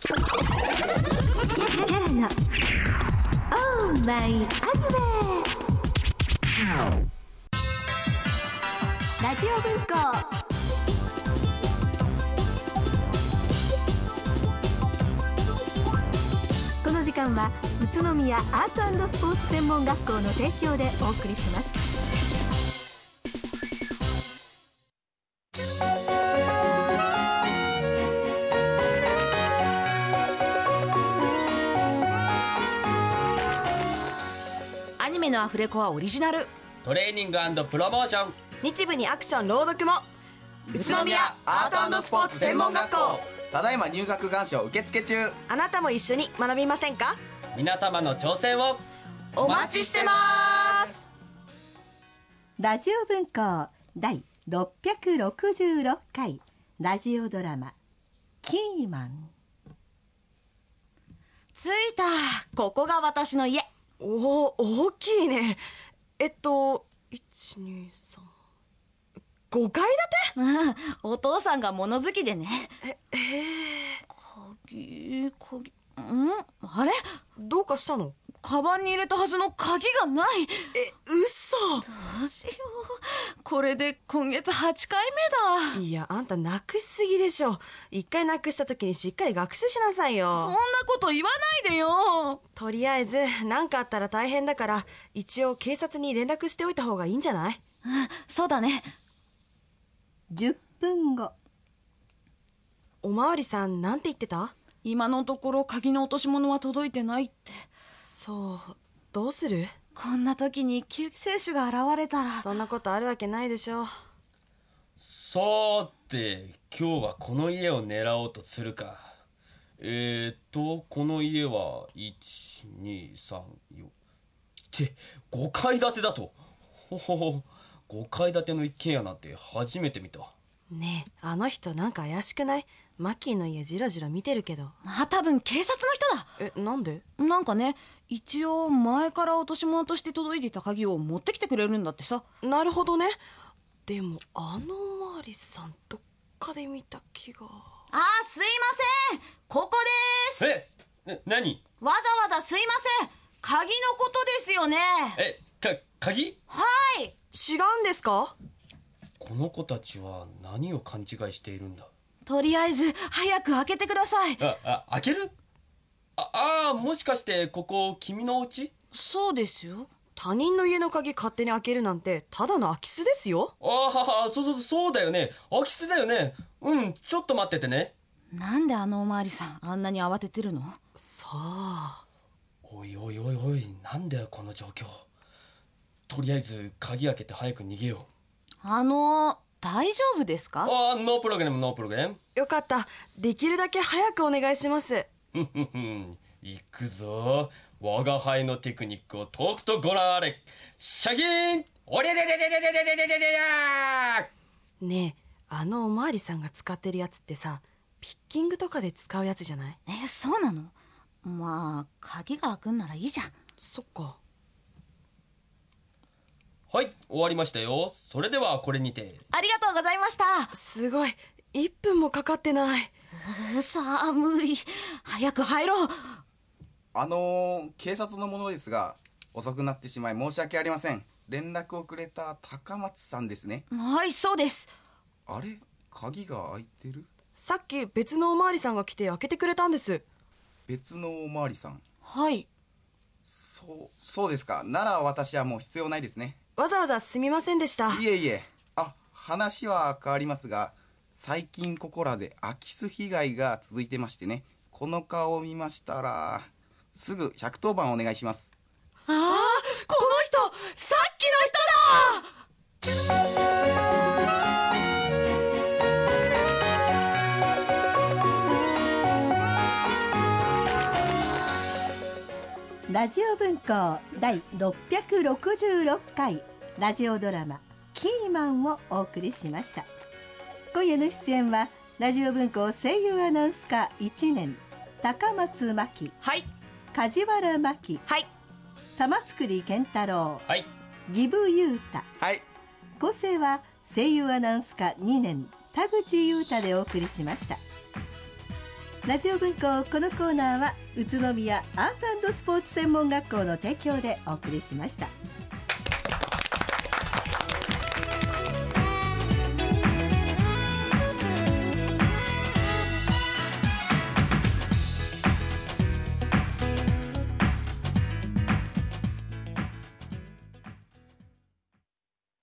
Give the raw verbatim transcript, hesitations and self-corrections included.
チャラのオーマイアニメラジオ文庫。この時間は宇都宮アート&スポーツ専門学校の提供でお送りします。 アニメのアフレコはオリジナル、 トレーニング&プロモーション、 日舞にアクション朗読も。宇都宮アート&スポーツ専門学校、 ただいま入学願書受付中。 あなたも一緒に学びませんか？ 皆様の挑戦をお待ちしてます。 ラジオ文庫第ろっぴゃくろくじゅうろっかいラジオドラマキーマン。 着いた。ここが私の家。おお、大きいね。えっといちにさんごかい建て。うん、お父さんが物好きでね。ええー、鍵鍵んあれ、どうかしたの？カバンに入れたはずの鍵がない。え、嘘。どうしよう。これで今月はちかいめだ。いや、あんたなくしすぎでしょ。いっかいなくした時にしっかり学習しなさいよ。そんなこと言わないでよ。とりあえず何かあったら大変だから、一応警察に連絡しておいた方がいいんじゃない？うん、そうだね。 じゅっぷんご。 おまわりさんなんて言ってた？今のところ鍵の落とし物は届いてないって。そう、どうする？こんな時に救世主が現れたら。そんなことあるわけないでしょ。 さて今日はこの家を狙おうとするか。えーっとこの家はいちにさんよんってごかい建てだと。ほほほ、ごかい建ての一軒家なんて初めて見た。 ねえ、あの人なんか怪しくない？マッキーの家じろじろ見てるけど。あ、多分警察の人だ。え、なんで？なんかね、一応前から落とし物として届いていた鍵を持ってきてくれるんだってさ。なるほどね。でもあのおまわりさんどっかで見た気が。あ、すいません、ここです。 え、な、何？ わざわざすいません、鍵のことですよね。 え、か、鍵？ はい。違うんですか？ この子たちは何を勘違いしているんだ。 とりあえず早く開けてください。 あ、あ、開ける？ああ、もしかしてここ君のお家？ そうですよ。他人の家の鍵勝手に開けるなんてただの空き巣ですよ。 ああ、そうそうそうだよね。空き巣だよね。うん、ちょっと待っててね。 なんであのおまわりさんあんなに慌ててるの？さあ。 おいおいおいおい、なんだよこの状況。とりあえず鍵開けて早く逃げよう。 あの大丈夫ですか？ ああ、ノープログラムノープログラム。よかった。できるだけ早くお願いします。 ふんふんふん、行くぞ。我が輩のテクニックをとくとご覧あれ。シャキーン、おりゃりゃりゃりゃりゃりゃりゃりゃりゃりゃ。 ねえ、あのおまわりさんが使ってるやつってさ、ピッキングとかで使うやつじゃない？え、そうなの？まあ鍵が開くんならいいじゃん。そっか。 はい、終わりましたよ。それではこれにて。 ありがとうございました。すごい、いっぷんもかかってない。う、寒い。早く入ろう。 あのー、警察の者ですが、遅くなってしまい申し訳ありません。連絡をくれた高松さんですね。 はい、そうです。 あれ、鍵が開いてる？ さっき別のおまわりさんが来て開けてくれたんです。 別のおまわりさん？ はい。 そう、そうですか。なら私はもう必要ないですね。 わざわざすみませんでした。 いえいえ。あ、話は変わりますが、最近ここらで空き巣被害が続いてましてね。この顔を見ましたらすぐひゃくとおばんお願いします。 ああ、この人、さっきの人だ。 ラジオ文庫第ろっぴゃくろくじゅうろっかいラジオドラマキーマンをお送りしました。今夜の出演はラジオ文庫声優アナウンス科いちねん高松真希、 はい、 梶原真希、 はい、 玉造健太郎、 はい、 義部優太、 はい、 構成は声優アナウンス科にねん田口優太でお送りしました。 ラジオ文庫、このコーナーは宇都宮アート&スポーツ専門学校の提供でお送りしました。